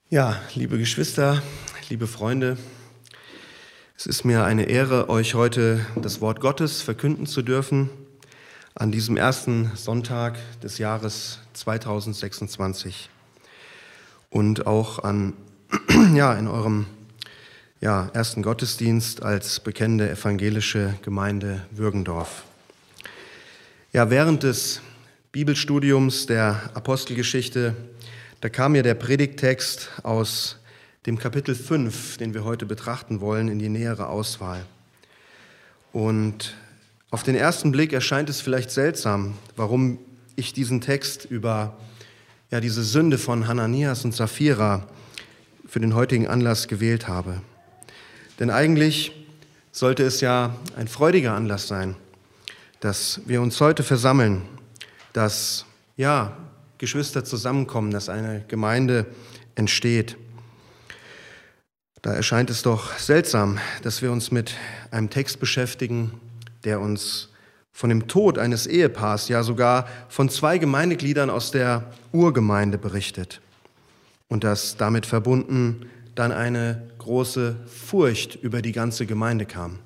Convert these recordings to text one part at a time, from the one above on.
Ja, liebe Geschwister, liebe Freunde, es ist mir eine Ehre, euch heute das Wort Gottes verkünden zu dürfen an diesem ersten Sonntag des Jahres 2026 und auch in eurem ersten Gottesdienst als bekennende evangelische Gemeinde Würgendorf. Ja, während des Bibelstudiums der Apostelgeschichte, da kam mir der Predigttext aus dem Kapitel 5, den wir heute betrachten wollen, in die nähere Auswahl. Und auf den ersten Blick erscheint es vielleicht seltsam, warum ich diesen Text über diese Sünde von Hananias und Sapphira für den heutigen Anlass gewählt habe. Denn eigentlich sollte es ja ein freudiger Anlass sein, dass wir uns heute versammeln, dass Geschwister zusammenkommen, dass eine Gemeinde entsteht. Da erscheint es doch seltsam, dass wir uns mit einem Text beschäftigen, der uns von dem Tod eines Ehepaars, ja sogar von 2 Gemeindegliedern aus der Urgemeinde berichtet. Und dass damit verbunden dann eine große Furcht über die ganze Gemeinde kam.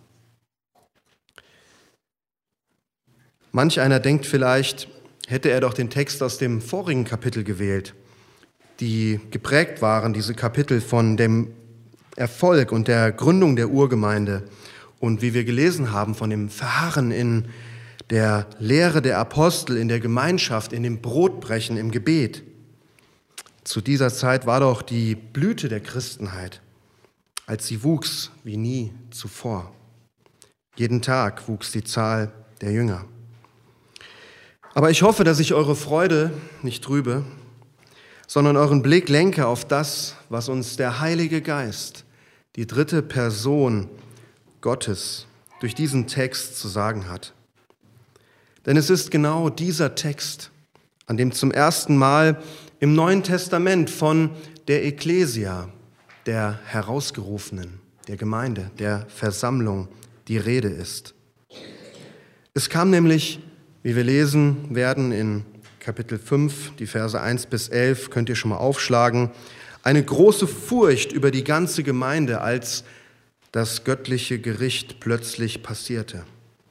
Manch einer denkt vielleicht, hätte er doch den Text aus dem vorigen Kapitel gewählt, die geprägt waren, diese Kapitel von dem Erfolg und der Gründung der Urgemeinde und wie wir gelesen haben, von dem Verharren in der Lehre der Apostel, in der Gemeinschaft, in dem Brotbrechen, im Gebet. Zu dieser Zeit war doch die Blüte der Christenheit, als sie wuchs wie nie zuvor. Jeden Tag wuchs die Zahl der Jünger. Aber ich hoffe, dass ich eure Freude nicht trübe, sondern euren Blick lenke auf das, was uns der Heilige Geist, die 3. Person Gottes, durch diesen Text zu sagen hat. Denn es ist genau dieser Text, an dem zum ersten Mal im Neuen Testament von der Ekklesia, der Herausgerufenen, der Gemeinde, der Versammlung, die Rede ist. Es kam nämlich, wie wir lesen werden in Kapitel 5, die Verse 1 bis 11, könnt ihr schon mal aufschlagen, eine große Furcht über die ganze Gemeinde, als das göttliche Gericht plötzlich passierte.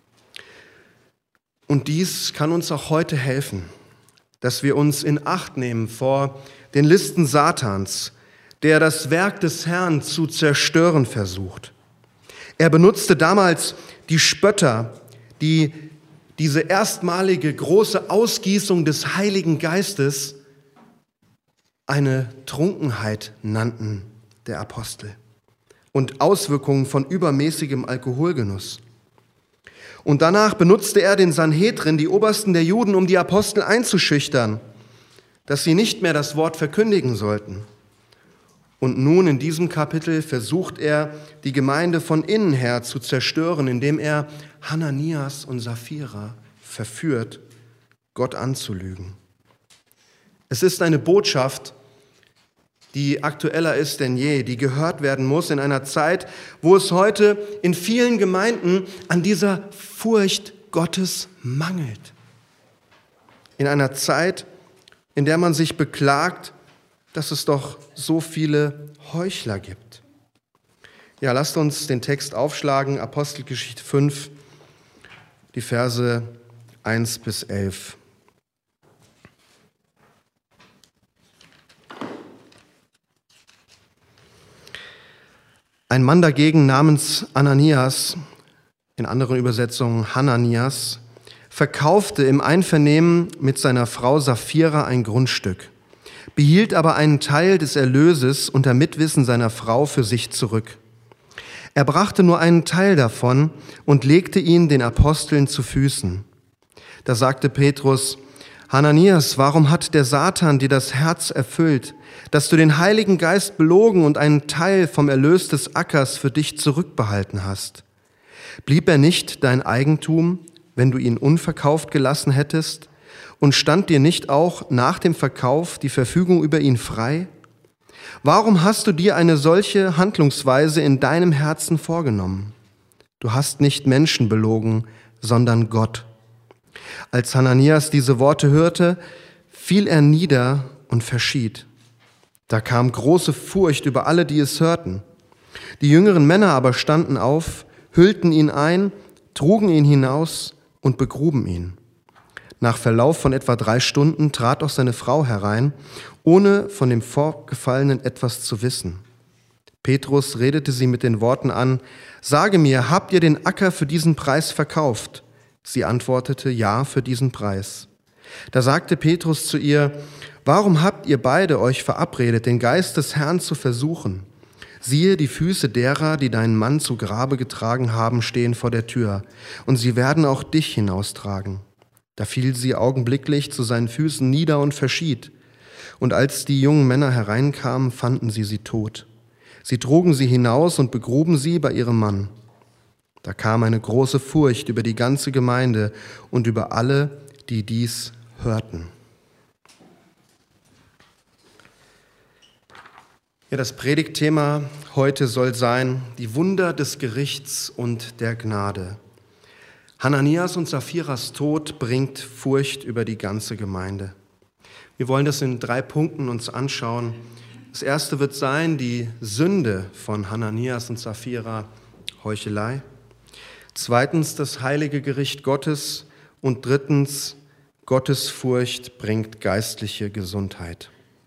Und dies kann uns auch heute helfen, dass wir uns in Acht nehmen vor den Listen Satans, der das Werk des Herrn zu zerstören versucht. Er benutzte damals die Spötter, die diese erstmalige große Ausgießung des Heiligen Geistes eine Trunkenheit nannten der Apostel und Auswirkungen von übermäßigem Alkoholgenuss. Und danach benutzte er den Sanhedrin, die Obersten der Juden, um die Apostel einzuschüchtern, dass sie nicht mehr das Wort verkündigen sollten. Und nun in diesem Kapitel versucht er, die Gemeinde von innen her zu zerstören, indem er Hananias und Sapphira verführt, Gott anzulügen. Es ist eine Botschaft, die aktueller ist denn je, die gehört werden muss in einer Zeit, wo es heute in vielen Gemeinden an dieser Furcht Gottes mangelt. In einer Zeit, in der man sich beklagt, dass es doch so viele Heuchler gibt. Ja, lasst uns den Text aufschlagen, Apostelgeschichte 5, die Verse 1 bis 11. Ein Mann dagegen namens Ananias, in anderen Übersetzungen Hananias, verkaufte im Einvernehmen mit seiner Frau Sapphira ein Grundstück, behielt aber einen Teil des Erlöses unter Mitwissen seiner Frau für sich zurück. Er brachte nur einen Teil davon und legte ihn den Aposteln zu Füßen. Da sagte Petrus: Hananias, warum hat der Satan dir das Herz erfüllt, dass du den Heiligen Geist belogen und einen Teil vom Erlös des Ackers für dich zurückbehalten hast? Blieb er nicht dein Eigentum, wenn du ihn unverkauft gelassen hättest? Und stand dir nicht auch nach dem Verkauf die Verfügung über ihn frei? Warum hast du dir eine solche Handlungsweise in deinem Herzen vorgenommen? Du hast nicht Menschen belogen, sondern Gott. Als Hananias diese Worte hörte, fiel er nieder und verschied. Da kam große Furcht über alle, die es hörten. Die jüngeren Männer aber standen auf, hüllten ihn ein, trugen ihn hinaus und begruben ihn. Nach Verlauf von etwa 3 Stunden trat auch seine Frau herein, ohne von dem Vorgefallenen etwas zu wissen. Petrus redete sie mit den Worten an: »Sage mir, habt ihr den Acker für diesen Preis verkauft?« Sie antwortete: »Ja, für diesen Preis.« Da sagte Petrus zu ihr: »Warum habt ihr beide euch verabredet, den Geist des Herrn zu versuchen? Siehe, die Füße derer, die deinen Mann zu Grabe getragen haben, stehen vor der Tür, und sie werden auch dich hinaustragen.« Da fiel sie augenblicklich zu seinen Füßen nieder und verschied. Und als die jungen Männer hereinkamen, fanden sie tot. Sie trugen sie hinaus und begruben sie bei ihrem Mann. Da kam eine große Furcht über die ganze Gemeinde und über alle, die dies hörten. Ja, das Predigtthema heute soll sein: die Wunder des Gerichts und der Gnade. Hananias und Saphiras Tod bringt Furcht über die ganze Gemeinde. Wir wollen das in 3 Punkten uns anschauen. Das erste wird sein die Sünde von Hananias und Saphira, Heuchelei. Zweitens das heilige Gericht Gottes. Und drittens, Gottesfurcht bringt geistliche Gesundheit.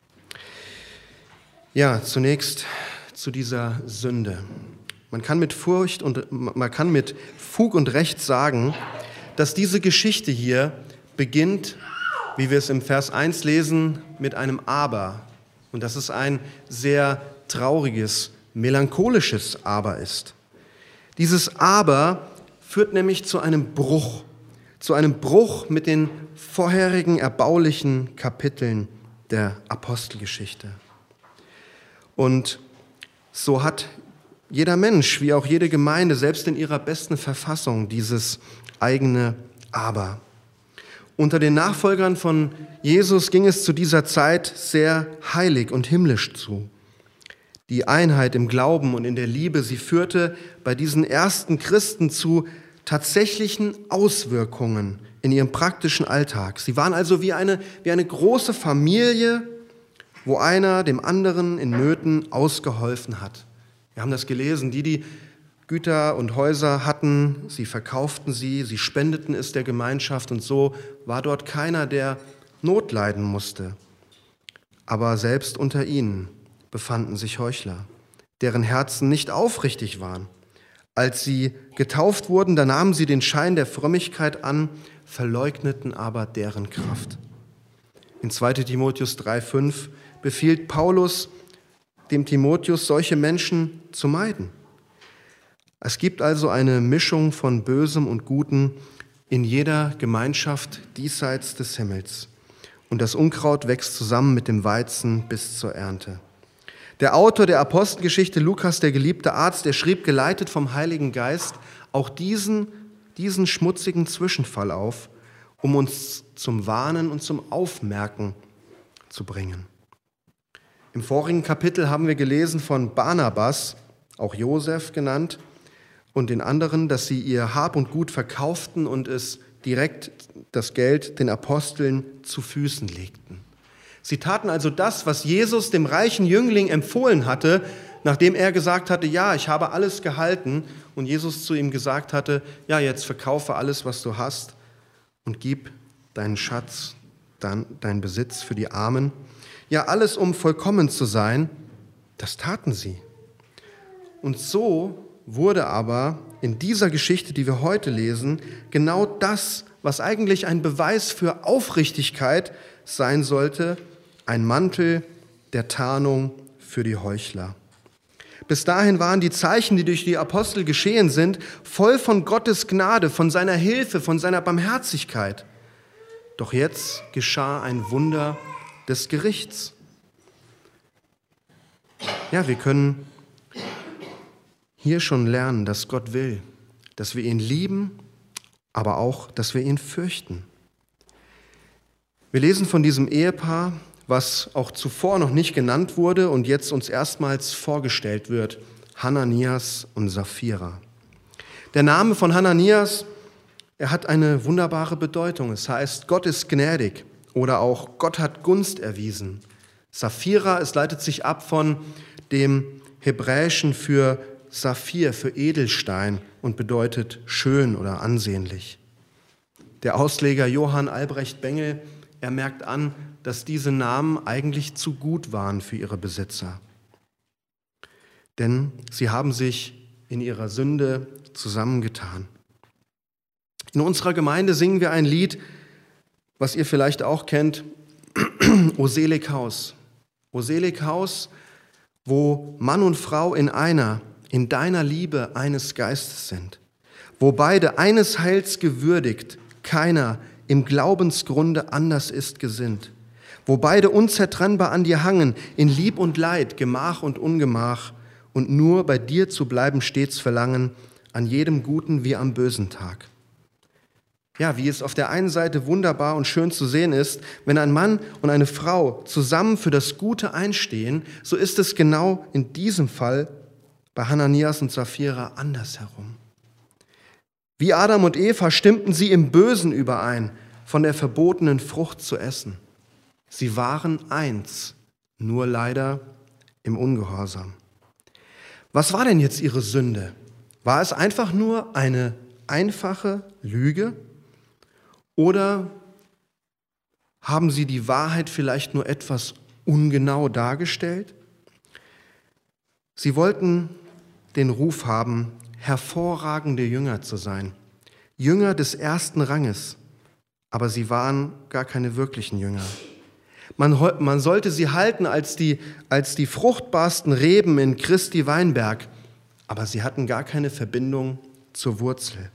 Ja, zunächst zu dieser Sünde. Man kann mit Fug und Recht sagen, dass diese Geschichte hier beginnt, wie wir es im Vers 1 lesen, mit einem Aber. Und dass es ein sehr trauriges, melancholisches Aber ist. Dieses Aber führt nämlich zu einem Bruch mit den vorherigen erbaulichen Kapiteln der Apostelgeschichte. Und so hat jeder Mensch, wie auch jede Gemeinde, selbst in ihrer besten Verfassung, dieses eigene Aber. Unter den Nachfolgern von Jesus ging es zu dieser Zeit sehr heilig und himmlisch zu. Die Einheit im Glauben und in der Liebe, sie führte bei diesen ersten Christen zu tatsächlichen Auswirkungen in ihrem praktischen Alltag. Sie waren also wie eine große Familie, wo einer dem anderen in Nöten ausgeholfen hat. Wir haben das gelesen, die Güter und Häuser hatten, sie verkauften sie spendeten es der Gemeinschaft und so war dort keiner, der Not leiden musste. Aber selbst unter ihnen befanden sich Heuchler, deren Herzen nicht aufrichtig waren. Als sie getauft wurden, da nahmen sie den Schein der Frömmigkeit an, verleugneten aber deren Kraft. In 2. Timotheus 3,5 befiehlt Paulus dem Timotheus, solche Menschen zu meiden. Es gibt also eine Mischung von Bösem und Gutem in jeder Gemeinschaft diesseits des Himmels. Und das Unkraut wächst zusammen mit dem Weizen bis zur Ernte. Der Autor der Apostelgeschichte, Lukas, der geliebte Arzt, der schrieb, geleitet vom Heiligen Geist, auch diesen schmutzigen Zwischenfall auf, um uns zum Warnen und zum Aufmerken zu bringen. Im vorigen Kapitel haben wir gelesen von Barnabas, auch Josef genannt, und den anderen, dass sie ihr Hab und Gut verkauften und es direkt das Geld den Aposteln zu Füßen legten. Sie taten also das, was Jesus dem reichen Jüngling empfohlen hatte, nachdem er gesagt hatte, ja, ich habe alles gehalten, und Jesus zu ihm gesagt hatte, ja, jetzt verkaufe alles, was du hast und gib deinen Schatz, deinen Besitz für die Armen. Ja, alles, um vollkommen zu sein, das taten sie. Und so wurde aber in dieser Geschichte, die wir heute lesen, genau das, was eigentlich ein Beweis für Aufrichtigkeit sein sollte, ein Mantel der Tarnung für die Heuchler. Bis dahin waren die Zeichen, die durch die Apostel geschehen sind, voll von Gottes Gnade, von seiner Hilfe, von seiner Barmherzigkeit. Doch jetzt geschah ein Wunder des Gerichts. Ja, wir können hier schon lernen, dass Gott will, dass wir ihn lieben, aber auch, dass wir ihn fürchten. Wir lesen von diesem Ehepaar, was auch zuvor noch nicht genannt wurde und jetzt uns erstmals vorgestellt wird, Hananias und Saphira. Der Name von Hananias, er hat eine wunderbare Bedeutung. Es heißt, Gott ist gnädig oder auch Gott hat Gunst erwiesen. Saphira, es leitet sich ab von dem Hebräischen für Saphir, für Edelstein und bedeutet schön oder ansehnlich. Der Ausleger Johann Albrecht Bengel, er merkt an, dass diese Namen eigentlich zu gut waren für ihre Besitzer. Denn sie haben sich in ihrer Sünde zusammengetan. In unserer Gemeinde singen wir ein Lied, was ihr vielleicht auch kennt, O selig Haus. O selig Haus, wo Mann und Frau in deiner Liebe eines Geistes sind, wo beide eines Heils gewürdigt, keiner im Glaubensgrunde anders ist gesinnt, wo beide unzertrennbar an dir hangen, in Lieb und Leid, Gemach und Ungemach, und nur bei dir zu bleiben stets verlangen, an jedem guten wie am bösen Tag. Ja, wie es auf der einen Seite wunderbar und schön zu sehen ist, wenn ein Mann und eine Frau zusammen für das Gute einstehen, so ist es genau in diesem Fall bei Hananias und Saphira andersherum. Wie Adam und Eva stimmten sie im Bösen überein, von der verbotenen Frucht zu essen. Sie waren eins, nur leider im Ungehorsam. Was war denn jetzt ihre Sünde? War es einfach nur eine einfache Lüge? Oder haben sie die Wahrheit vielleicht nur etwas ungenau dargestellt? Sie wollten den Ruf haben, hervorragende Jünger zu sein, Jünger des ersten Ranges, aber sie waren gar keine wirklichen Jünger. Man sollte sie halten als die fruchtbarsten Reben in Christi Weinberg, aber sie hatten gar keine Verbindung zur Wurzel.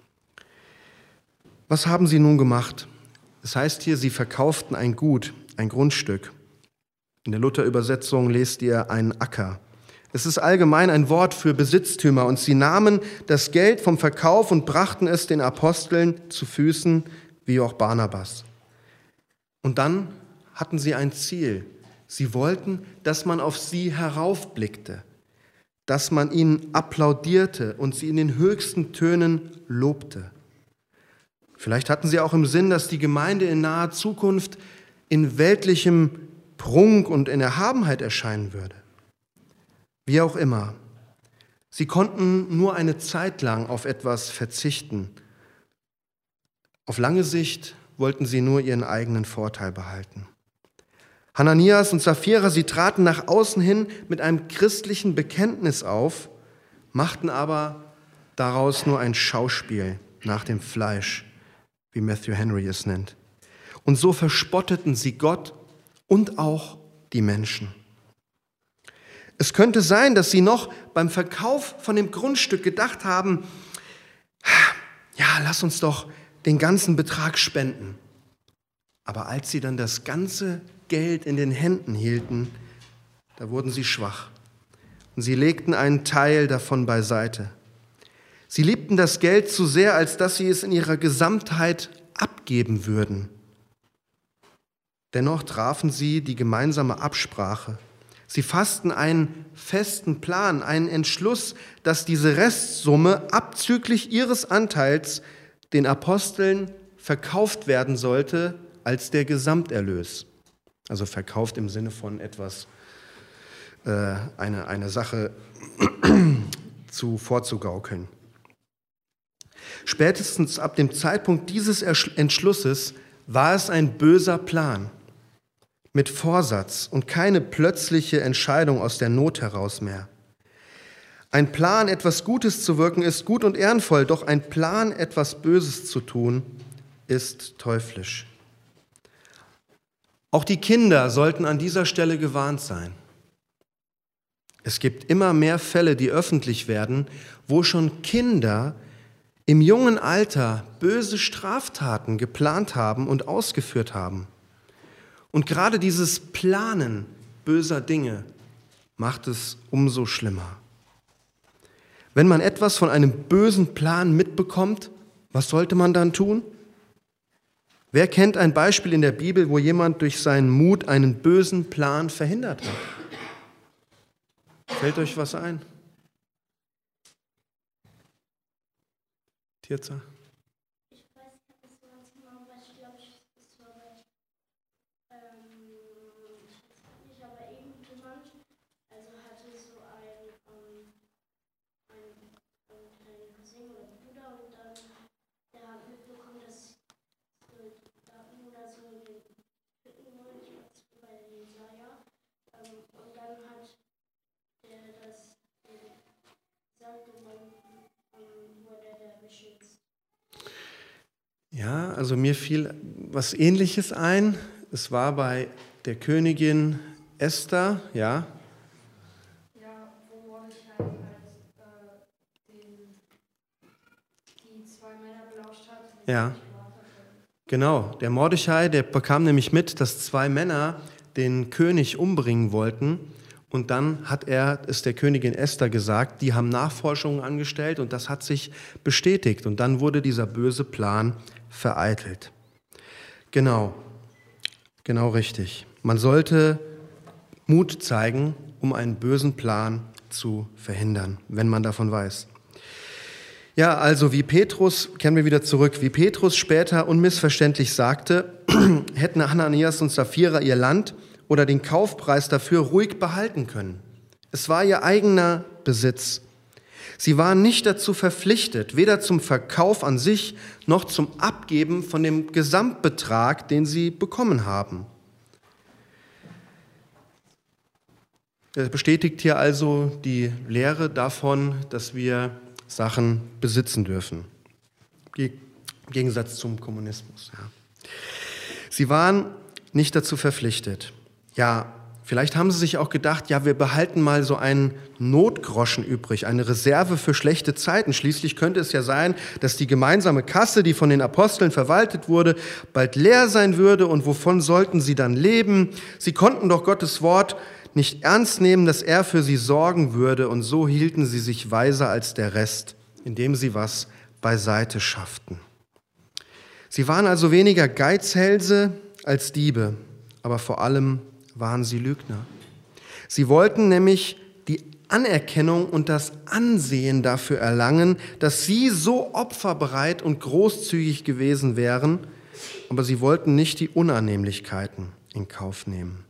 Was haben sie nun gemacht? Es heißt hier, sie verkauften ein Gut, ein Grundstück. In der Luther-Übersetzung lest ihr einen Acker. Es ist allgemein ein Wort für Besitztümer, und sie nahmen das Geld vom Verkauf und brachten es den Aposteln zu Füßen, wie auch Barnabas. Und dann hatten sie ein Ziel. Sie wollten, dass man auf sie heraufblickte, dass man ihnen applaudierte und sie in den höchsten Tönen lobte. Vielleicht hatten sie auch im Sinn, dass die Gemeinde in naher Zukunft in weltlichem Prunk und in Erhabenheit erscheinen würde. Wie auch immer, sie konnten nur eine Zeit lang auf etwas verzichten. Auf lange Sicht wollten sie nur ihren eigenen Vorteil behalten. Hananias und Saphira, sie traten nach außen hin mit einem christlichen Bekenntnis auf, machten aber daraus nur ein Schauspiel nach dem Fleisch, wie Matthew Henry es nennt. Und so verspotteten sie Gott und auch die Menschen. Es könnte sein, dass sie noch beim Verkauf von dem Grundstück gedacht haben, ja, lass uns doch den ganzen Betrag spenden. Aber als sie dann das ganze Geld in den Händen hielten, da wurden sie schwach. Und sie legten einen Teil davon beiseite. Sie liebten das Geld zu sehr, als dass sie es in ihrer Gesamtheit abgeben würden. Dennoch trafen sie die gemeinsame Absprache. Sie fassten einen festen Plan, einen Entschluss, dass diese Restsumme abzüglich ihres Anteils den Aposteln verkauft werden sollte als der Gesamterlös. Also verkauft im Sinne von etwas, eine Sache vorzugaukeln. Spätestens ab dem Zeitpunkt dieses Entschlusses war es ein böser Plan mit Vorsatz und keine plötzliche Entscheidung aus der Not heraus mehr. Ein Plan, etwas Gutes zu wirken, ist gut und ehrenvoll, doch ein Plan, etwas Böses zu tun, ist teuflisch. Auch die Kinder sollten an dieser Stelle gewarnt sein. Es gibt immer mehr Fälle, die öffentlich werden, wo schon Kinder im jungen Alter böse Straftaten geplant haben und ausgeführt haben. Und gerade dieses Planen böser Dinge macht es umso schlimmer. Wenn man etwas von einem bösen Plan mitbekommt, was sollte man dann tun? Wer kennt ein Beispiel in der Bibel, wo jemand durch seinen Mut einen bösen Plan verhindert hat? Fällt euch was ein? Tirza? Ich weiß nicht genau, aber ich glaube, es war bei, ich weiß nicht, Ja, also mir fiel was Ähnliches ein. Es war bei der Königin Esther, ja. Ja, wo Mordechai halt die zwei Männer belauscht hat. Ja, genau. Der Mordechai, der bekam nämlich mit, dass zwei Männer den König umbringen wollten. Und dann hat er es der Königin Esther gesagt, die haben Nachforschungen angestellt und das hat sich bestätigt. Und dann wurde dieser böse Plan vereitelt. Genau richtig. Man sollte Mut zeigen, um einen bösen Plan zu verhindern, wenn man davon weiß. Ja, also wie Petrus, kehren wir wieder zurück, wie Petrus später unmissverständlich sagte, hätten Hananias und Sapphira ihr Land oder den Kaufpreis dafür ruhig behalten können. Es war ihr eigener Besitz. Sie waren nicht dazu verpflichtet, weder zum Verkauf an sich noch zum Abgeben von dem Gesamtbetrag, den sie bekommen haben. Das bestätigt hier also die Lehre davon, dass wir Sachen besitzen dürfen. Im Gegensatz zum Kommunismus. Ja. Sie waren nicht dazu verpflichtet. Ja, vielleicht haben sie sich auch gedacht, ja, wir behalten mal so einen Notgroschen übrig, eine Reserve für schlechte Zeiten. Schließlich könnte es ja sein, dass die gemeinsame Kasse, die von den Aposteln verwaltet wurde, bald leer sein würde. Und wovon sollten sie dann leben? Sie konnten doch Gottes Wort nicht ernst nehmen, dass er für sie sorgen würde. Und so hielten sie sich weiser als der Rest, indem sie was beiseite schafften. Sie waren also weniger Geizhälse als Diebe, aber vor allem waren sie Lügner. Sie wollten nämlich die Anerkennung und das Ansehen dafür erlangen, dass sie so opferbereit und großzügig gewesen wären, aber sie wollten nicht die Unannehmlichkeiten in Kauf nehmen.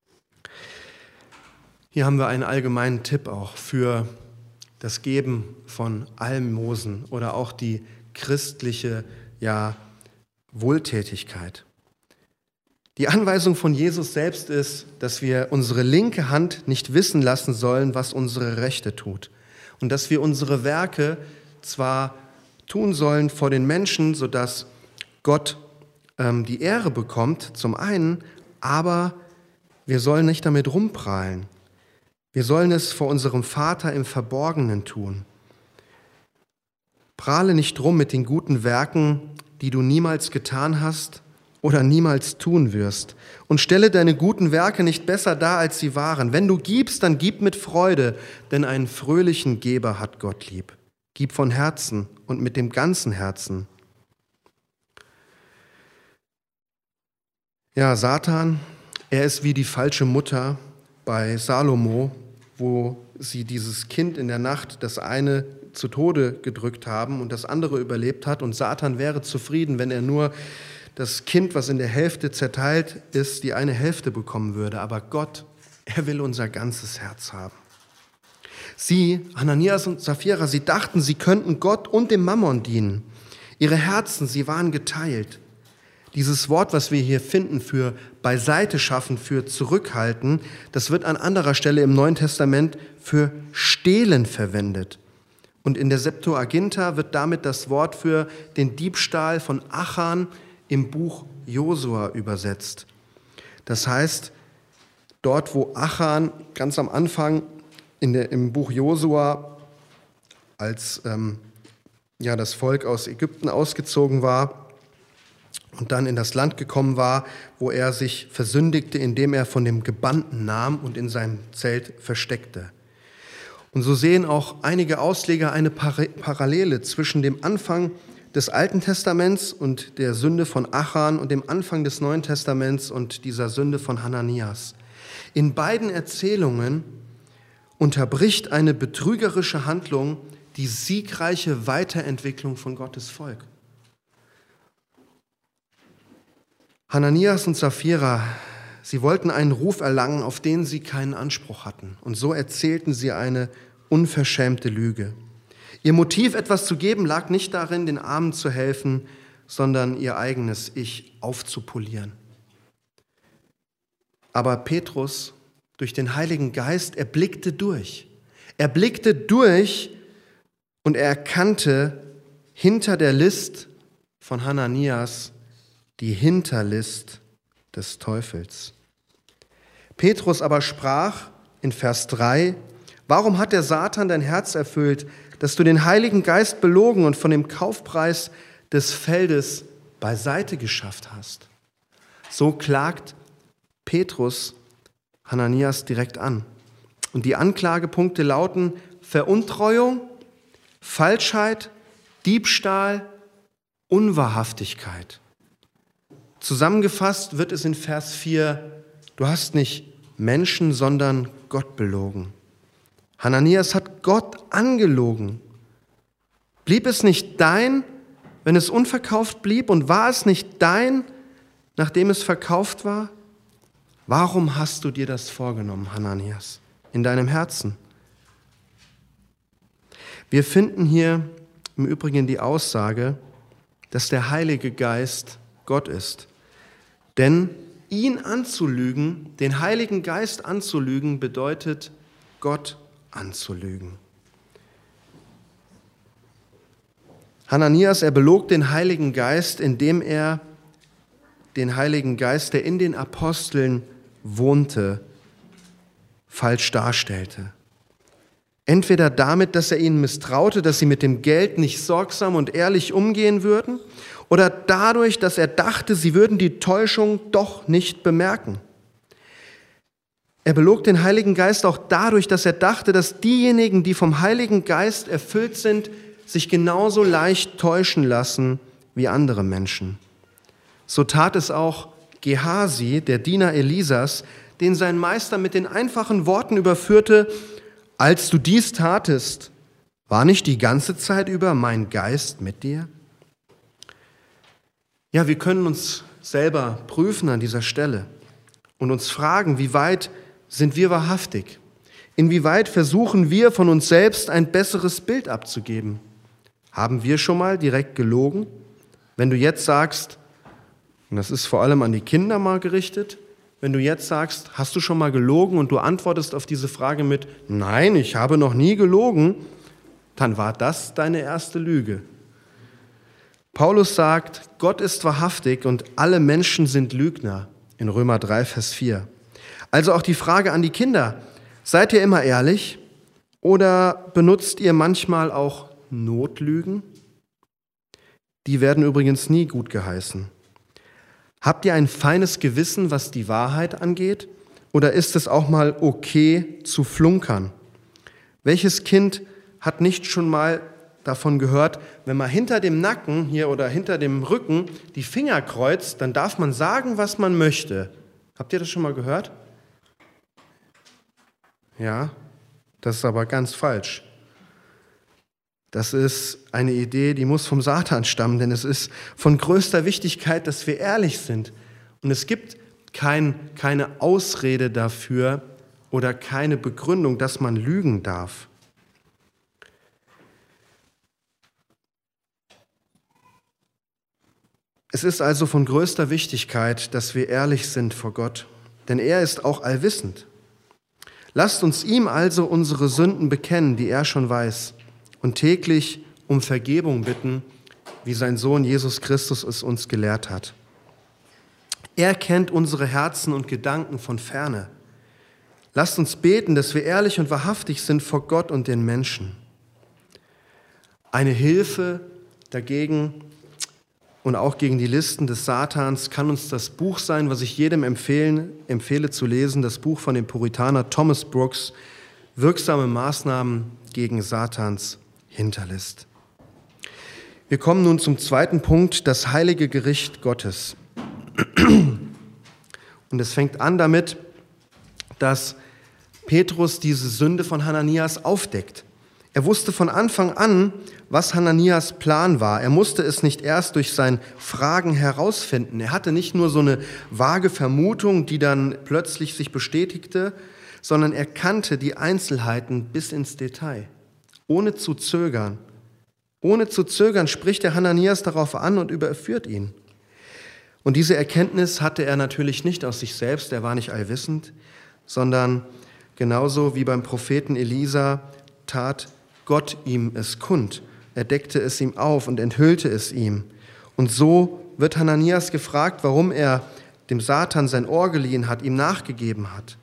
Hier haben wir einen allgemeinen Tipp auch für das Geben von Almosen oder auch die christliche Wohltätigkeit. Die Anweisung von Jesus selbst ist, dass wir unsere linke Hand nicht wissen lassen sollen, was unsere rechte tut. Und dass wir unsere Werke zwar tun sollen vor den Menschen, sodass Gott die Ehre bekommt, zum einen, aber wir sollen nicht damit rumprahlen. Wir sollen es vor unserem Vater im Verborgenen tun. Prahle nicht rum mit den guten Werken, die du niemals getan hast oder niemals tun wirst. Und stelle deine guten Werke nicht besser dar, als sie waren. Wenn du gibst, dann gib mit Freude, denn einen fröhlichen Geber hat Gott lieb. Gib von Herzen und mit dem ganzen Herzen. Ja, Satan, er ist wie die falsche Mutter bei Salomo, wo sie dieses Kind in der Nacht, das eine zu Tode gedrückt haben und das andere überlebt hat. Und Satan wäre zufrieden, wenn er nur das Kind, was in der Hälfte zerteilt ist, die eine Hälfte bekommen würde. Aber Gott, er will unser ganzes Herz haben. Sie, Hananias und Sapphira, sie dachten, sie könnten Gott und dem Mammon dienen. Ihre Herzen, sie waren geteilt. Dieses Wort, was wir hier finden für beiseite schaffen, für zurückhalten, das wird an anderer Stelle im Neuen Testament für stehlen verwendet. Und in der Septuaginta wird damit das Wort für den Diebstahl von Achan im Buch Josua übersetzt. Das heißt, dort wo Achan ganz am Anfang im Buch Josua, als das Volk aus Ägypten ausgezogen war, und dann in das Land gekommen war, wo er sich versündigte, indem er von dem Gebannten nahm und in seinem Zelt versteckte. Und so sehen auch einige Ausleger eine Parallele zwischen dem Anfang des Alten Testaments und der Sünde von Achan und dem Anfang des Neuen Testaments und dieser Sünde von Hananias. In beiden Erzählungen unterbricht eine betrügerische Handlung die siegreiche Weiterentwicklung von Gottes Volk. Hananias und Sapphira, sie wollten einen Ruf erlangen, auf den sie keinen Anspruch hatten. Und so erzählten sie eine unverschämte Lüge. Ihr Motiv, etwas zu geben, lag nicht darin, den Armen zu helfen, sondern ihr eigenes Ich aufzupolieren. Aber Petrus, durch den Heiligen Geist, er blickte durch. Er blickte durch und er erkannte, hinter der List von Hananias die Hinterlist des Teufels. Petrus aber sprach in Vers 3: Warum hat der Satan dein Herz erfüllt, dass du den Heiligen Geist belogen und von dem Kaufpreis des Feldes beiseite geschafft hast? So klagt Petrus Hananias direkt an. Und die Anklagepunkte lauten Veruntreuung, Falschheit, Diebstahl, Unwahrhaftigkeit. Zusammengefasst wird es in Vers 4: Du hast nicht Menschen, sondern Gott belogen. Hananias hat Gott angelogen. Blieb es nicht dein, wenn es unverkauft blieb? Und war es nicht dein, nachdem es verkauft war? Warum hast du dir das vorgenommen, Hananias, in deinem Herzen? Wir finden hier im Übrigen die Aussage, dass der Heilige Geist Gott ist. Denn ihn anzulügen, den Heiligen Geist anzulügen, bedeutet Gott anzulügen. Hananias, er belog den Heiligen Geist, indem er den Heiligen Geist, der in den Aposteln wohnte, falsch darstellte. Entweder damit, dass er ihnen misstraute, dass sie mit dem Geld nicht sorgsam und ehrlich umgehen würden, oder dadurch, dass er dachte, sie würden die Täuschung doch nicht bemerken. Er belog den Heiligen Geist auch dadurch, dass er dachte, dass diejenigen, die vom Heiligen Geist erfüllt sind, sich genauso leicht täuschen lassen wie andere Menschen. So tat es auch Gehasi, der Diener Elisas, den sein Meister mit den einfachen Worten überführte: Als du dies tatest, war nicht die ganze Zeit über mein Geist mit dir? Ja, wir können uns selber prüfen an dieser Stelle und uns fragen, wie weit sind wir wahrhaftig? Inwieweit versuchen wir von uns selbst ein besseres Bild abzugeben? Haben wir schon mal direkt gelogen? Wenn du jetzt sagst, und das ist vor allem an die Kinder mal gerichtet, wenn du jetzt sagst, hast du schon mal gelogen, und du antwortest auf diese Frage mit Nein, ich habe noch nie gelogen, dann war das deine erste Lüge. Paulus sagt, Gott ist wahrhaftig und alle Menschen sind Lügner in Römer 3, Vers 4. Also auch die Frage an die Kinder: Seid ihr immer ehrlich oder benutzt ihr manchmal auch Notlügen? Die werden übrigens nie gut geheißen. Habt ihr ein feines Gewissen, was die Wahrheit angeht? Oder ist es auch mal okay zu flunkern? Welches Kind hat nicht schon mal davon gehört, wenn man hinter dem Nacken hier oder hinter dem Rücken die Finger kreuzt, dann darf man sagen, was man möchte? Habt ihr das schon mal gehört? Ja, das ist aber ganz falsch. Das ist eine Idee, die muss vom Satan stammen, denn es ist von größter Wichtigkeit, dass wir ehrlich sind. Und es gibt keine Ausrede dafür oder keine Begründung, dass man lügen darf. Es ist also von größter Wichtigkeit, dass wir ehrlich sind vor Gott, denn er ist auch allwissend. Lasst uns ihm also unsere Sünden bekennen, die er schon weiß, und täglich um Vergebung bitten, wie sein Sohn Jesus Christus es uns gelehrt hat. Er kennt unsere Herzen und Gedanken von ferne. Lasst uns beten, dass wir ehrlich und wahrhaftig sind vor Gott und den Menschen. Eine Hilfe dagegen und auch gegen die Listen des Satans kann uns das Buch sein, was ich jedem empfehle zu lesen, das Buch von dem Puritaner Thomas Brooks, Wirksame Maßnahmen gegen Satans Hinterlist. Wir kommen nun zum zweiten Punkt, das heilige Gericht Gottes. Und es fängt an damit, dass Petrus diese Sünde von Hananias aufdeckt. Er wusste von Anfang an, was Hananias Plan war. Er musste es nicht erst durch sein Fragen herausfinden. Er hatte nicht nur so eine vage Vermutung, die dann plötzlich sich bestätigte, sondern er kannte die Einzelheiten bis ins Detail. Ohne zu zögern spricht er Hananias darauf an und überführt ihn. Und diese Erkenntnis hatte er natürlich nicht aus sich selbst, er war nicht allwissend, sondern genauso wie beim Propheten Elisa tat Gott ihm es kund. Er deckte es ihm auf und enthüllte es ihm. Und so wird Hananias gefragt, warum er dem Satan sein Ohr geliehen hat, ihm nachgegeben hat.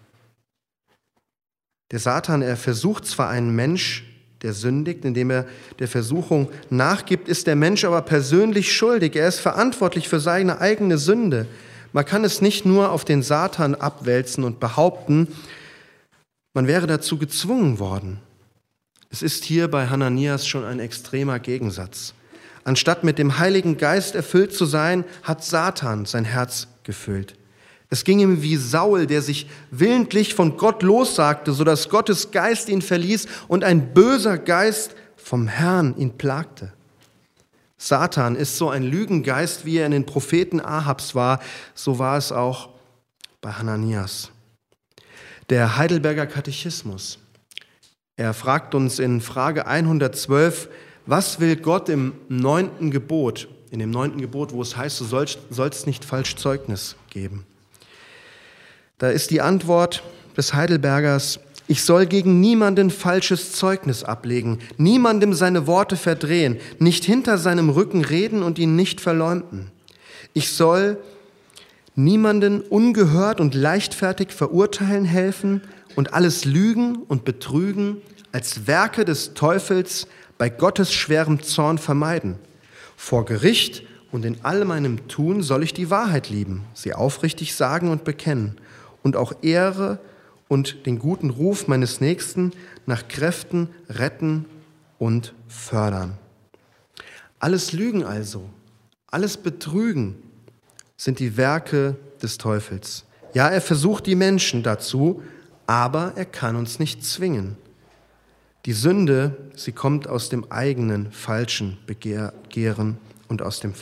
Der Satan, er versucht zwar einen Mensch, der sündigt, indem er der Versuchung nachgibt, ist der Mensch aber persönlich schuldig. Er ist verantwortlich für seine eigene Sünde. Man kann es nicht nur auf den Satan abwälzen und behaupten, man wäre dazu gezwungen worden. Es ist hier bei Hananias schon ein extremer Gegensatz. Anstatt mit dem Heiligen Geist erfüllt zu sein, hat Satan sein Herz gefüllt. Es ging ihm wie Saul, der sich willentlich von Gott lossagte, sodass Gottes Geist ihn verließ und ein böser Geist vom Herrn ihn plagte. Satan ist so ein Lügengeist, wie er in den Propheten Ahabs war, so war es auch bei Hananias. Der Heidelberger Katechismus, er fragt uns in Frage 112, was will Gott im 9. Gebot, in dem 9. Gebot, wo es heißt, du sollst nicht falsch Zeugnis geben. Da ist die Antwort des Heidelbergers, ich soll gegen niemanden falsches Zeugnis ablegen, niemandem seine Worte verdrehen, nicht hinter seinem Rücken reden und ihn nicht verleumden. Ich soll niemanden ungehört und leichtfertig verurteilen helfen und alles Lügen und Betrügen als Werke des Teufels bei Gottes schwerem Zorn vermeiden. Vor Gericht und in all meinem Tun soll ich die Wahrheit lieben, sie aufrichtig sagen und bekennen und auch Ehre und den guten Ruf meines Nächsten nach Kräften retten und fördern. Alles Lügen also, alles Betrügen sind die Werke des Teufels. Ja, er versucht die Menschen dazu, aber er kann uns nicht zwingen. Die Sünde, sie kommt aus dem eigenen falschen Begehren und aus dem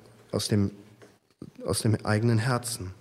eigenen Herzen.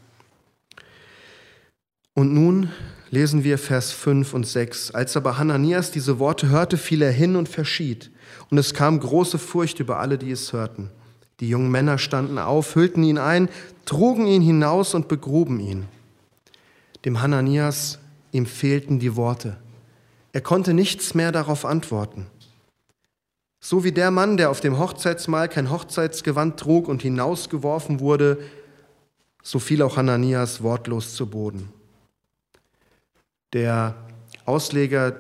Und nun lesen wir Vers 5 und 6. Als aber Hananias diese Worte hörte, fiel er hin und verschied. Und es kam große Furcht über alle, die es hörten. Die jungen Männer standen auf, hüllten ihn ein, trugen ihn hinaus und begruben ihn. Dem Hananias, ihm fehlten die Worte. Er konnte nichts mehr darauf antworten. So wie der Mann, der auf dem Hochzeitsmahl kein Hochzeitsgewand trug und hinausgeworfen wurde, so fiel auch Hananias wortlos zu Boden. Der Ausleger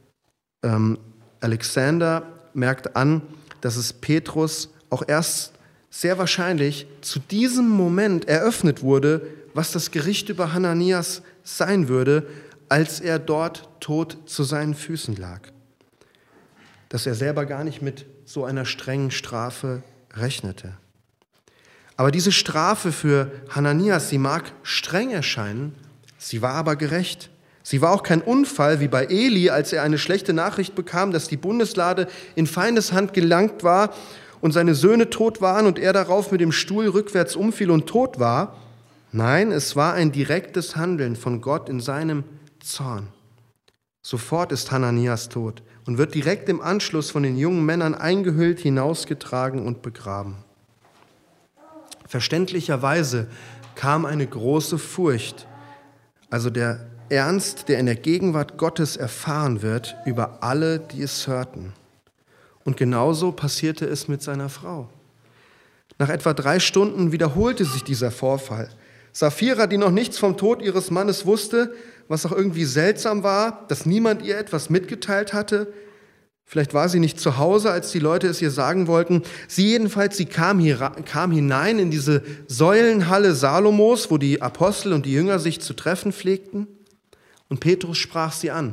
Alexander merkt an, dass es Petrus auch erst sehr wahrscheinlich zu diesem Moment eröffnet wurde, was das Gericht über Hananias sein würde, als er dort tot zu seinen Füßen lag. Dass er selber gar nicht mit so einer strengen Strafe rechnete. Aber diese Strafe für Hananias, sie mag streng erscheinen, sie war aber gerecht. Sie war auch kein Unfall wie bei Eli, als er eine schlechte Nachricht bekam, dass die Bundeslade in Feindeshand gelangt war und seine Söhne tot waren und er darauf mit dem Stuhl rückwärts umfiel und tot war. Nein, es war ein direktes Handeln von Gott in seinem Zorn. Sofort ist Hananias tot und wird direkt im Anschluss von den jungen Männern eingehüllt, hinausgetragen und begraben. Verständlicherweise kam eine große Furcht, also der Ernst, der in der Gegenwart Gottes erfahren wird, über alle, die es hörten. Und genauso passierte es mit seiner Frau. Nach etwa 3 Stunden wiederholte sich dieser Vorfall. Sapphira, die noch nichts vom Tod ihres Mannes wusste, was auch irgendwie seltsam war, dass niemand ihr etwas mitgeteilt hatte. Vielleicht war sie nicht zu Hause, als die Leute es ihr sagen wollten. Sie kam hinein in diese Säulenhalle Salomos, wo die Apostel und die Jünger sich zu treffen pflegten. Und Petrus sprach sie an.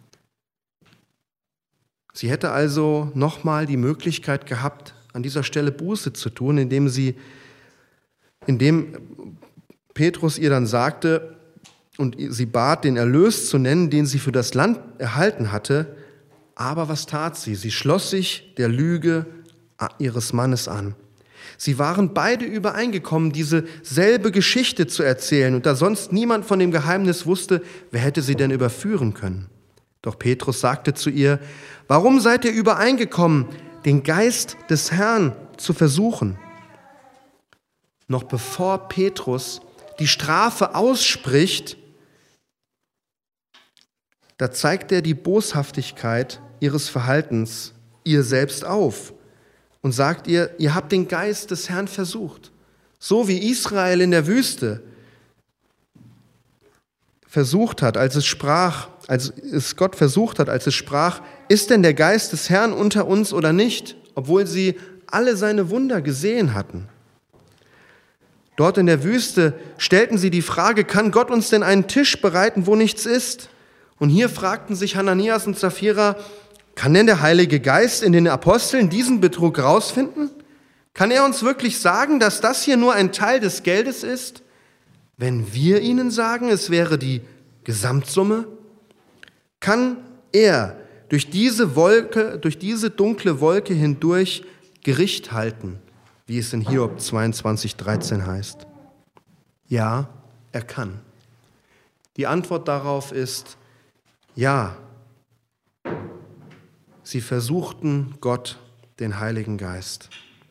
Sie hätte also nochmal die Möglichkeit gehabt, an dieser Stelle Buße zu tun, indem Petrus ihr dann sagte und sie bat, den Erlös zu nennen, den sie für das Land erhalten hatte. Aber was tat sie? Sie schloss sich der Lüge ihres Mannes an. Sie waren beide übereingekommen, diese selbe Geschichte zu erzählen. Und da sonst niemand von dem Geheimnis wusste, wer hätte sie denn überführen können? Doch Petrus sagte zu ihr, warum seid ihr übereingekommen, den Geist des Herrn zu versuchen? Noch bevor Petrus die Strafe ausspricht, da zeigt er die Boshaftigkeit ihres Verhaltens ihr selbst auf. und sagt ihr habt den Geist des Herrn versucht. So wie Israel in der Wüste versucht hat, als es Gott versucht hat, als es sprach, ist denn der Geist des Herrn unter uns oder nicht, obwohl sie alle seine Wunder gesehen hatten. Dort in der Wüste stellten sie die Frage, kann Gott uns denn einen Tisch bereiten, wo nichts ist? Und hier fragten sich Hananias und Sapphira, kann denn der Heilige Geist in den Aposteln diesen Betrug rausfinden? Kann er uns wirklich sagen, dass das hier nur ein Teil des Geldes ist, wenn wir ihnen sagen, es wäre die Gesamtsumme? Kann er durch diese dunkle Wolke hindurch Gericht halten, wie es in Hiob 22,13 heißt? Ja, er kann. Die Antwort darauf ist ja. Sie versuchten Gott, den Heiligen Geist.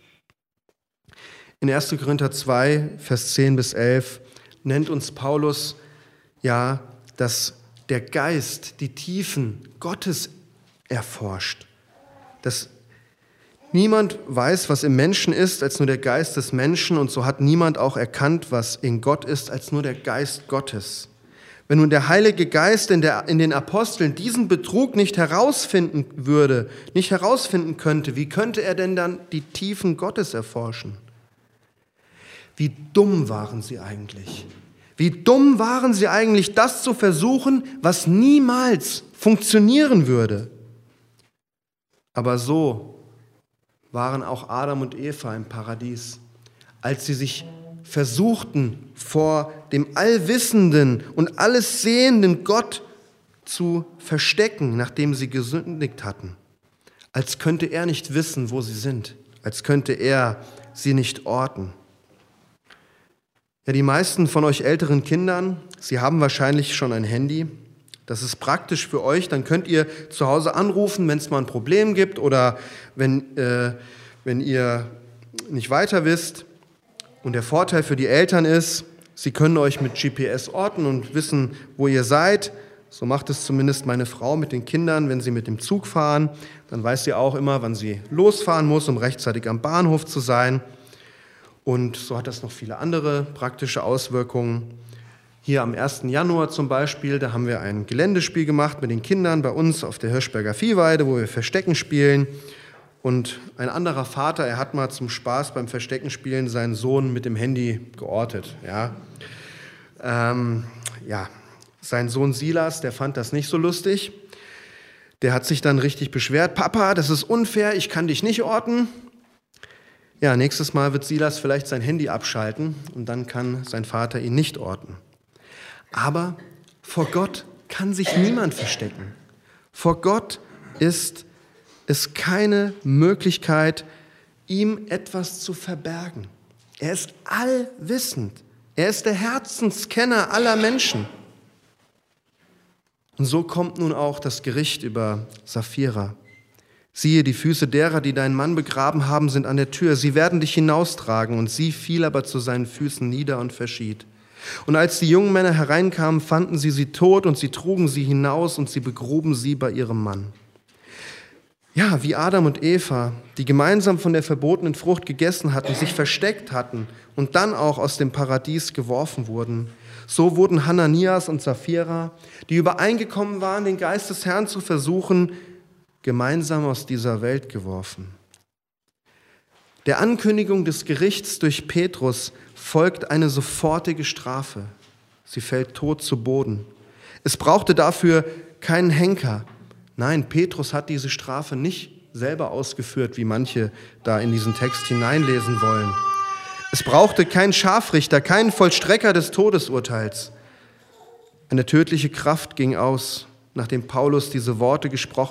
In 1. Korinther 2, Vers 10 bis 11 nennt uns Paulus ja, dass der Geist die Tiefen Gottes erforscht. Dass niemand weiß, was im Menschen ist, als nur der Geist des Menschen, und so hat niemand auch erkannt, was in Gott ist, als nur der Geist Gottes. Wenn nun der Heilige Geist in den Aposteln diesen Betrug nicht herausfinden könnte, wie könnte er denn dann die Tiefen Gottes erforschen? Wie dumm waren sie eigentlich? Wie dumm waren sie eigentlich, das zu versuchen, was niemals funktionieren würde? Aber so waren auch Adam und Eva im Paradies, als sie sich versuchten, vor dem allwissenden und alles sehenden Gott zu verstecken, nachdem sie gesündigt hatten. Als könnte er nicht wissen, wo sie sind, als könnte er sie nicht orten. Ja, die meisten von euch älteren Kindern, sie haben wahrscheinlich schon ein Handy. Das ist praktisch für euch, dann könnt ihr zu Hause anrufen, wenn es mal ein Problem gibt oder wenn ihr nicht weiter wisst. Und der Vorteil für die Eltern ist, sie können euch mit GPS orten und wissen, wo ihr seid. So macht es zumindest meine Frau mit den Kindern, wenn sie mit dem Zug fahren. Dann weiß sie auch immer, wann sie losfahren muss, um rechtzeitig am Bahnhof zu sein. Und so hat das noch viele andere praktische Auswirkungen. Hier am 1. Januar zum Beispiel, da haben wir ein Geländespiel gemacht mit den Kindern bei uns auf der Hirschberger Viehweide, wo wir Verstecken spielen. Und ein anderer Vater, er hat mal zum Spaß beim Versteckenspielen seinen Sohn mit dem Handy geortet. Sein Sohn Silas, der fand das nicht so lustig. Der hat sich dann richtig beschwert. Papa, das ist unfair, ich kann dich nicht orten. Ja, nächstes Mal wird Silas vielleicht sein Handy abschalten und dann kann sein Vater ihn nicht orten. Aber vor Gott kann sich niemand verstecken. Vor Gott ist es keine Möglichkeit, ihm etwas zu verbergen. Er ist allwissend. Er ist der Herzenskenner aller Menschen. Und so kommt nun auch das Gericht über Sapphira. Siehe, die Füße derer, die deinen Mann begraben haben, sind an der Tür. Sie werden dich hinaustragen. Und sie fiel aber zu seinen Füßen nieder und verschied. Und als die jungen Männer hereinkamen, fanden sie tot und sie trugen sie hinaus und sie begruben sie bei ihrem Mann. Ja, wie Adam und Eva, die gemeinsam von der verbotenen Frucht gegessen hatten, sich versteckt hatten und dann auch aus dem Paradies geworfen wurden, so wurden Hananias und Sapphira, die übereingekommen waren, den Geist des Herrn zu versuchen, gemeinsam aus dieser Welt geworfen. Der Ankündigung des Gerichts durch Petrus folgt eine sofortige Strafe. Sie fällt tot zu Boden. Es brauchte dafür keinen Henker. Nein, Petrus hat diese Strafe nicht selber ausgeführt, wie manche da in diesen Text hineinlesen wollen. Es brauchte keinen Scharfrichter, keinen Vollstrecker des Todesurteils. Eine tödliche Kraft ging aus, nachdem Paulus diese Worte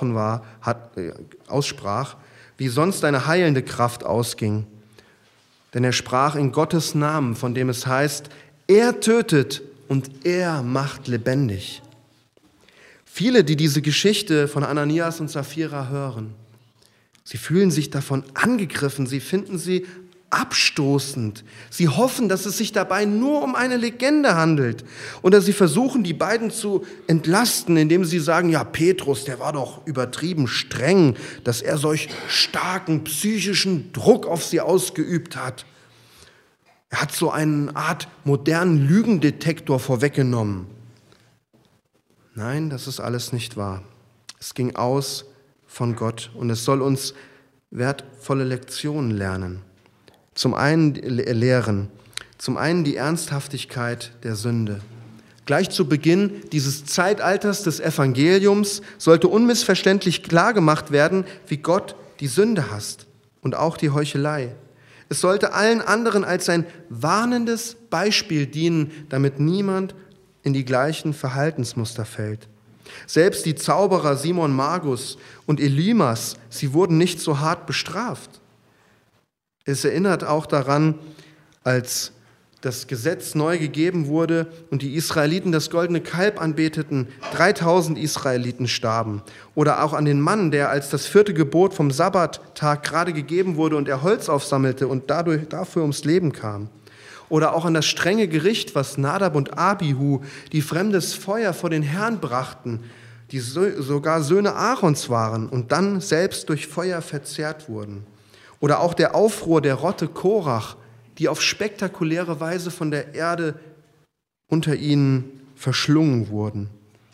aussprach, wie sonst eine heilende Kraft ausging. Denn er sprach in Gottes Namen, von dem es heißt, er tötet und er macht lebendig. Viele, die diese Geschichte von Hananias und Sapphira hören, sie fühlen sich davon angegriffen, sie finden sie abstoßend. Sie hoffen, dass es sich dabei nur um eine Legende handelt. Oder sie versuchen, die beiden zu entlasten, indem sie sagen, ja, Petrus, der war doch übertrieben streng, dass er solch starken psychischen Druck auf sie ausgeübt hat. Er hat so eine Art modernen Lügendetektor vorweggenommen. Nein, das ist alles nicht wahr. Es ging aus von Gott und es soll uns wertvolle Lektionen lernen. Zum einen lehren, zum einen die Ernsthaftigkeit der Sünde. Gleich zu Beginn dieses Zeitalters des Evangeliums sollte unmissverständlich klargemacht werden, wie Gott die Sünde hasst und auch die Heuchelei. Es sollte allen anderen als ein warnendes Beispiel dienen, damit niemand in die gleichen Verhaltensmuster fällt. Selbst die Zauberer Simon Magus und Elymas, sie wurden nicht so hart bestraft. Es erinnert auch daran, als das Gesetz neu gegeben wurde und die Israeliten das goldene Kalb anbeteten, 3000 Israeliten starben. Oder auch an den Mann, der als das 4. Gebot vom Sabbattag gerade gegeben wurde und er Holz aufsammelte und dafür ums Leben kam. Oder auch an das strenge Gericht, was Nadab und Abihu, die fremdes Feuer vor den Herrn brachten, die sogar Söhne Aarons waren und dann selbst durch Feuer verzehrt wurden. Oder auch der Aufruhr der Rotte Korach, die auf spektakuläre Weise von der Erde unter ihnen verschlungen wurden.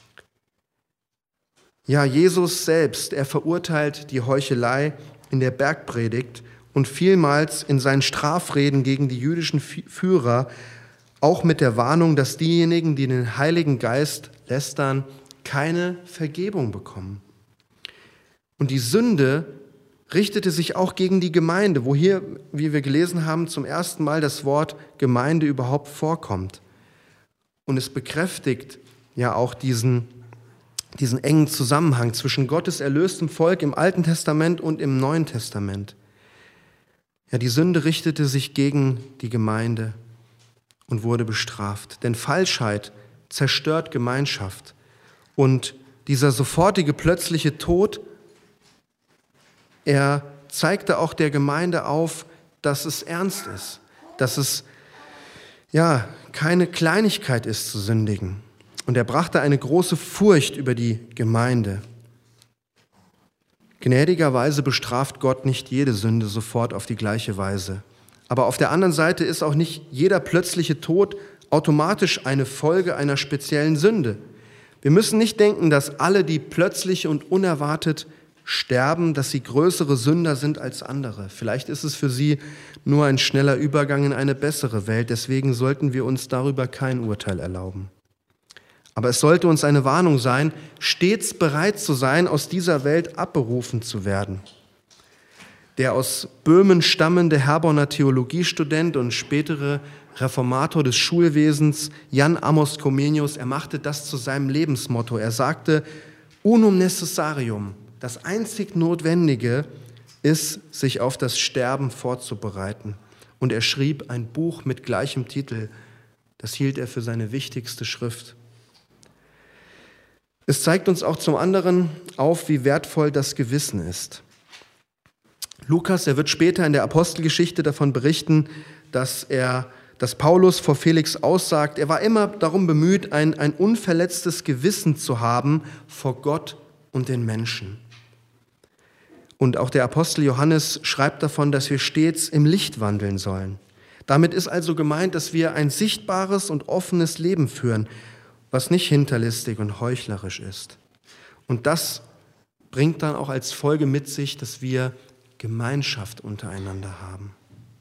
Ja, Jesus selbst, er verurteilt die Heuchelei in der Bergpredigt und vielmals in seinen Strafreden gegen die jüdischen Führer, auch mit der Warnung, dass diejenigen, die den Heiligen Geist lästern, keine Vergebung bekommen. Und die Sünde richtete sich auch gegen die Gemeinde, wo hier, wie wir gelesen haben, zum ersten Mal das Wort Gemeinde überhaupt vorkommt. Und es bekräftigt ja auch diesen engen Zusammenhang zwischen Gottes erlöstem Volk im Alten Testament und im Neuen Testament. Ja, die Sünde richtete sich gegen die Gemeinde und wurde bestraft. Denn Falschheit zerstört Gemeinschaft. Und dieser sofortige, plötzliche Tod, er zeigte auch der Gemeinde auf, dass es ernst ist, dass es ja keine Kleinigkeit ist zu sündigen. Und er brachte eine große Furcht über die Gemeinde. Gnädigerweise bestraft Gott nicht jede Sünde sofort auf die gleiche Weise. Aber auf der anderen Seite ist auch nicht jeder plötzliche Tod automatisch eine Folge einer speziellen Sünde. Wir müssen nicht denken, dass alle, die plötzlich und unerwartet sterben, dass sie größere Sünder sind als andere. Vielleicht ist es für sie nur ein schneller Übergang in eine bessere Welt. Deswegen sollten wir uns darüber kein Urteil erlauben. Aber es sollte uns eine Warnung sein, stets bereit zu sein, aus dieser Welt abberufen zu werden. Der aus Böhmen stammende Herborner Theologiestudent und spätere Reformator des Schulwesens, Jan Amos Comenius, er machte das zu seinem Lebensmotto. Er sagte, unum necessarium, das einzig Notwendige ist, sich auf das Sterben vorzubereiten. Und er schrieb ein Buch mit gleichem Titel. Das hielt er für seine wichtigste Schrift. Es zeigt uns auch zum anderen auf, wie wertvoll das Gewissen ist. Lukas, er wird später in der Apostelgeschichte davon berichten, dass Paulus vor Felix aussagt, er war immer darum bemüht, ein unverletztes Gewissen zu haben vor Gott und den Menschen. Und auch der Apostel Johannes schreibt davon, dass wir stets im Licht wandeln sollen. Damit ist also gemeint, dass wir ein sichtbares und offenes Leben führen, was nicht hinterlistig und heuchlerisch ist. Und das bringt dann auch als Folge mit sich, dass wir Gemeinschaft untereinander haben.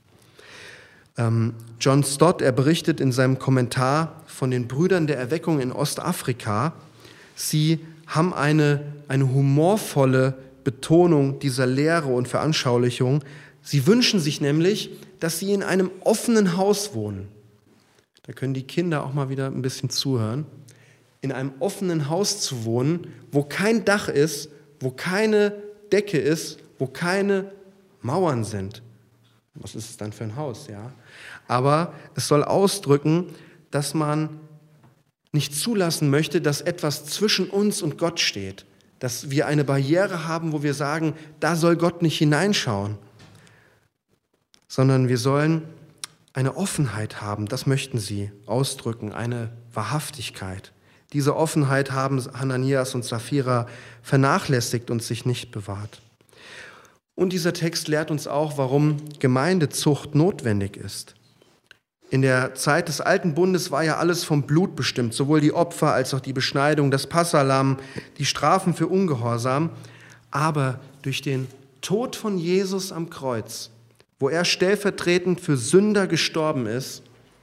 John Stott, er berichtet in seinem Kommentar von den Brüdern der Erweckung in Ostafrika. Sie haben eine humorvolle Betonung dieser Lehre und Veranschaulichung. Sie wünschen sich nämlich, dass sie in einem offenen Haus wohnen. Da können die Kinder auch mal wieder ein bisschen zuhören. In einem offenen Haus zu wohnen, wo kein Dach ist, wo keine Decke ist, wo keine Mauern sind. Was ist es dann für ein Haus, ja? Aber es soll ausdrücken, dass man nicht zulassen möchte, dass etwas zwischen uns und Gott steht. Dass wir eine Barriere haben, wo wir sagen, da soll Gott nicht hineinschauen. sondern wir sollen eine Offenheit haben, das möchten sie ausdrücken, eine Wahrhaftigkeit. Diese Offenheit haben Hananias und Sapphira vernachlässigt und sich nicht bewahrt. Und dieser Text lehrt uns auch, warum Gemeindezucht notwendig ist. In der Zeit des Alten Bundes war ja alles vom Blut bestimmt, sowohl die Opfer als auch die Beschneidung, das Passalamm, die Strafen für Ungehorsam. Aber durch den Tod von Jesus am Kreuz, wo er stellvertretend für Sünder gestorben ist,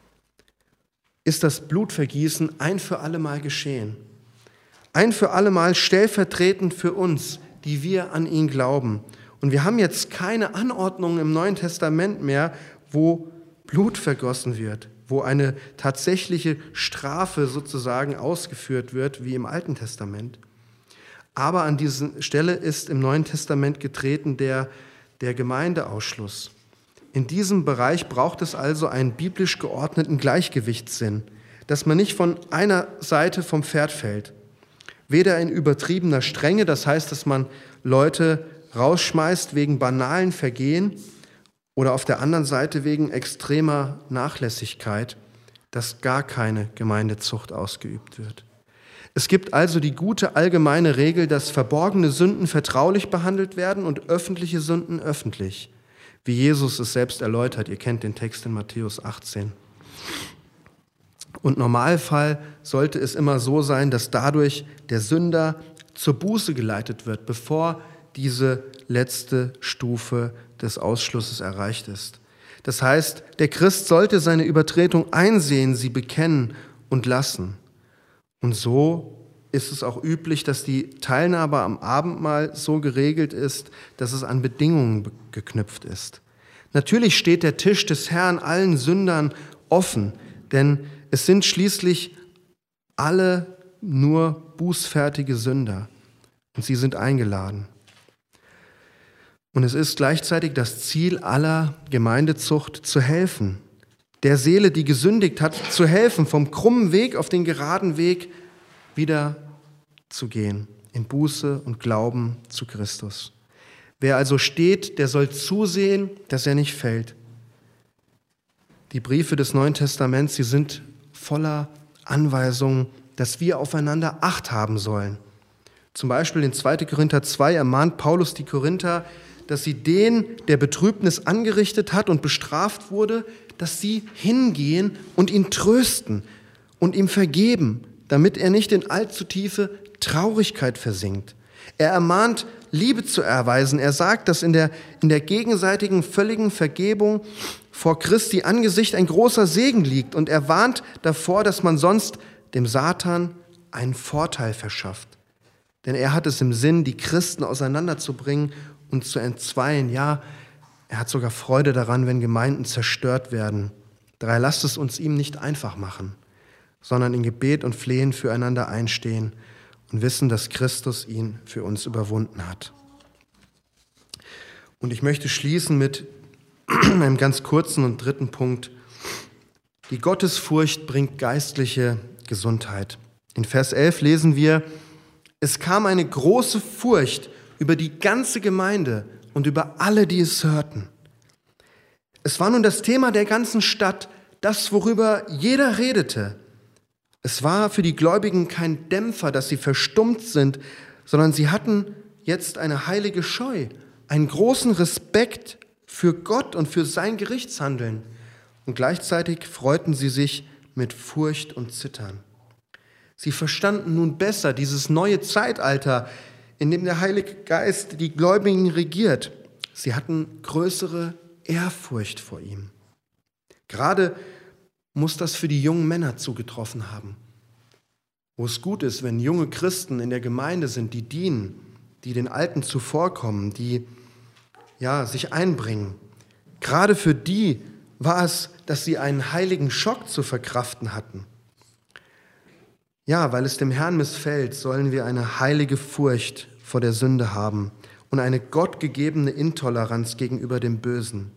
ist das Blutvergießen ein für allemal geschehen. Ein für allemal stellvertretend für uns, die wir an ihn glauben. Und wir haben jetzt keine Anordnung im Neuen Testament mehr, wo Blut vergossen wird, wo eine tatsächliche Strafe sozusagen ausgeführt wird, wie im Alten Testament. Aber an dieser Stelle ist im Neuen Testament getreten der Gemeindeausschluss. In diesem Bereich braucht es also einen biblisch geordneten Gleichgewichtssinn, dass man nicht von einer Seite vom Pferd fällt. Weder in übertriebener Strenge, das heißt, dass man Leute rausschmeißt wegen banalen Vergehen, oder auf der anderen Seite wegen extremer Nachlässigkeit, dass gar keine Gemeindezucht ausgeübt wird. Es gibt also die gute allgemeine Regel, dass verborgene Sünden vertraulich behandelt werden und öffentliche Sünden öffentlich, wie Jesus es selbst erläutert. Ihr kennt den Text in Matthäus 18. Und im Normalfall sollte es immer so sein, dass dadurch der Sünder zur Buße geleitet wird, bevor diese letzte Stufe des Ausschlusses erreicht ist. Das heißt, der Christ sollte seine Übertretung einsehen, sie bekennen und lassen. Und so ist es auch üblich, dass die Teilnahme am Abendmahl so geregelt ist, dass es an Bedingungen geknüpft ist. Natürlich steht der Tisch des Herrn allen Sündern offen, denn es sind schließlich alle nur bußfertige Sünder und sie sind eingeladen. Und es ist gleichzeitig das Ziel aller Gemeindezucht zu helfen, der Seele, die gesündigt hat, zu helfen, vom krummen Weg auf den geraden Weg wieder zu gehen, in Buße und Glauben zu Christus. Wer also steht, der soll zusehen, dass er nicht fällt. Die Briefe des Neuen Testaments, sie sind voller Anweisungen, dass wir aufeinander Acht haben sollen. Zum Beispiel in 2. Korinther 2 ermahnt Paulus die Korinther, dass sie den, der Betrübnis angerichtet hat und bestraft wurde, dass sie hingehen und ihn trösten und ihm vergeben, damit er nicht in allzu tiefe Traurigkeit versinkt. Er ermahnt, Liebe zu erweisen. Er sagt, dass in der gegenseitigen völligen Vergebung vor Christi Angesicht ein großer Segen liegt. Und er warnt davor, dass man sonst dem Satan einen Vorteil verschafft. Denn er hat es im Sinn, die Christen auseinanderzubringen und zu entzweien. Ja, er hat sogar Freude daran, wenn Gemeinden zerstört werden. Daher lasst es uns ihm nicht einfach machen, sondern in Gebet und Flehen füreinander einstehen und wissen, dass Christus ihn für uns überwunden hat. Und ich möchte schließen mit einem ganz kurzen und dritten Punkt. Die Gottesfurcht bringt geistliche Gesundheit. In Vers 11 lesen wir: Es kam eine große Furcht über die ganze Gemeinde und über alle, die es hörten. Es war nun das Thema der ganzen Stadt, das, worüber jeder redete. Es war für die Gläubigen kein Dämpfer, dass sie verstummt sind, sondern sie hatten jetzt eine heilige Scheu, einen großen Respekt für Gott und für sein Gerichtshandeln. Und gleichzeitig freuten sie sich mit Furcht und Zittern. Sie verstanden nun besser dieses neue Zeitalter, in dem der Heilige Geist die Gläubigen regiert. Sie hatten größere Ehrfurcht vor ihm. Gerade muss das für die jungen Männer zugetroffen haben, wo es gut ist, wenn junge Christen in der Gemeinde sind, die dienen, die den Alten zuvorkommen, die sich einbringen. Gerade für die war es, dass sie einen heiligen Schock zu verkraften hatten. Ja, weil es dem Herrn missfällt, sollen wir eine heilige Furcht vor der Sünde haben und eine gottgegebene Intoleranz gegenüber dem Bösen.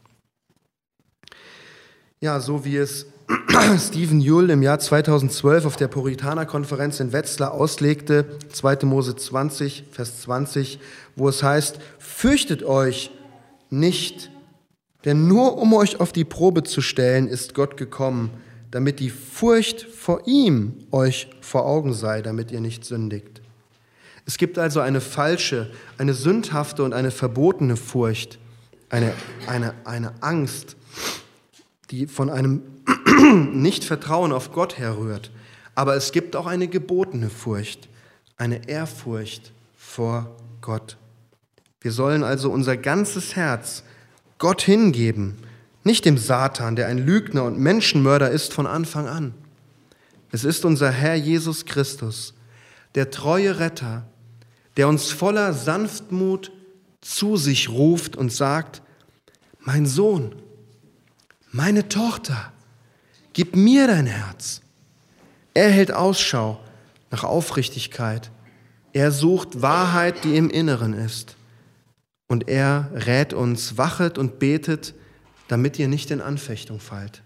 Ja, so wie es Stephen Yull im Jahr 2012 auf der Puritanerkonferenz in Wetzlar auslegte, 2. Mose 20, Vers 20, wo es heißt: Fürchtet euch nicht Denn nur um euch auf die Probe zu stellen, ist Gott gekommen, damit die Furcht vor ihm euch vor Augen sei, damit ihr nicht sündigt. Es gibt also eine falsche, eine sündhafte und eine verbotene Furcht, eine Angst, die von einem Nichtvertrauen auf Gott herrührt. Aber es gibt auch eine gebotene Furcht, eine Ehrfurcht vor Gott. Wir sollen also unser ganzes Herz Gott hingeben, nicht dem Satan, der ein Lügner und Menschenmörder ist von Anfang an. Es ist unser Herr Jesus Christus, der treue Retter, der uns voller Sanftmut zu sich ruft und sagt: Mein Sohn, meine Tochter, gib mir dein Herz. Er hält Ausschau nach Aufrichtigkeit. Er sucht Wahrheit, die im Inneren ist. Und er rät uns, wachet und betet, damit ihr nicht in Anfechtung fallt.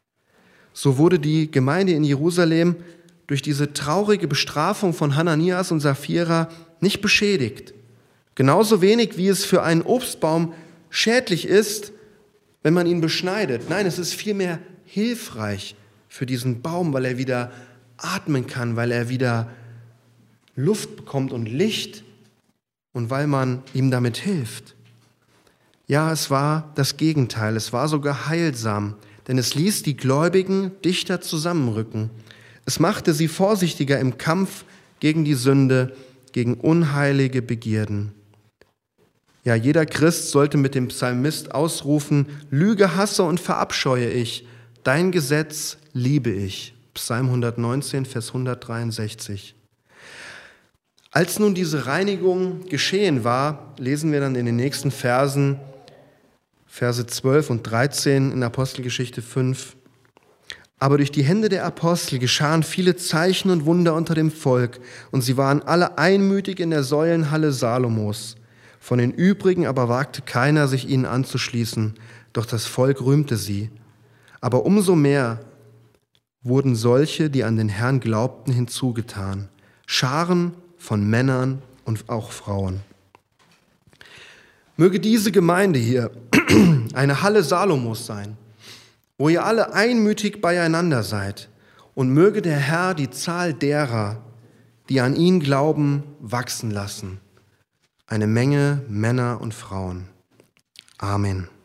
So wurde die Gemeinde in Jerusalem durch diese traurige Bestrafung von Hananias und Sapphira nicht beschädigt. Genauso wenig, wie es für einen Obstbaum schädlich ist, wenn man ihn beschneidet. Nein, es ist vielmehr hilfreich für diesen Baum, weil er wieder atmen kann, weil er wieder Luft bekommt und Licht und weil man ihm damit hilft. Ja, es war das Gegenteil, es war sogar heilsam, denn es ließ die Gläubigen dichter zusammenrücken. Es machte sie vorsichtiger im Kampf gegen die Sünde, gegen unheilige Begierden. Ja, jeder Christ sollte mit dem Psalmist ausrufen: Lüge hasse und verabscheue ich, dein Gesetz liebe ich. Psalm 119, Vers 163. Als nun diese Reinigung geschehen war, lesen wir dann in den nächsten Versen, Verse 12 und 13 in Apostelgeschichte 5. Aber durch die Hände der Apostel geschahen viele Zeichen und Wunder unter dem Volk, und sie waren alle einmütig in der Säulenhalle Salomos. Von den übrigen aber wagte keiner, sich ihnen anzuschließen, doch das Volk rühmte sie. Aber umso mehr wurden solche, die an den Herrn glaubten, hinzugetan. Scharen von Männern und auch Frauen. Möge diese Gemeinde hier eine Halle Salomos sein, wo ihr alle einmütig beieinander seid, und möge der Herr die Zahl derer, die an ihn glauben, wachsen lassen. Eine Menge Männer und Frauen. Amen.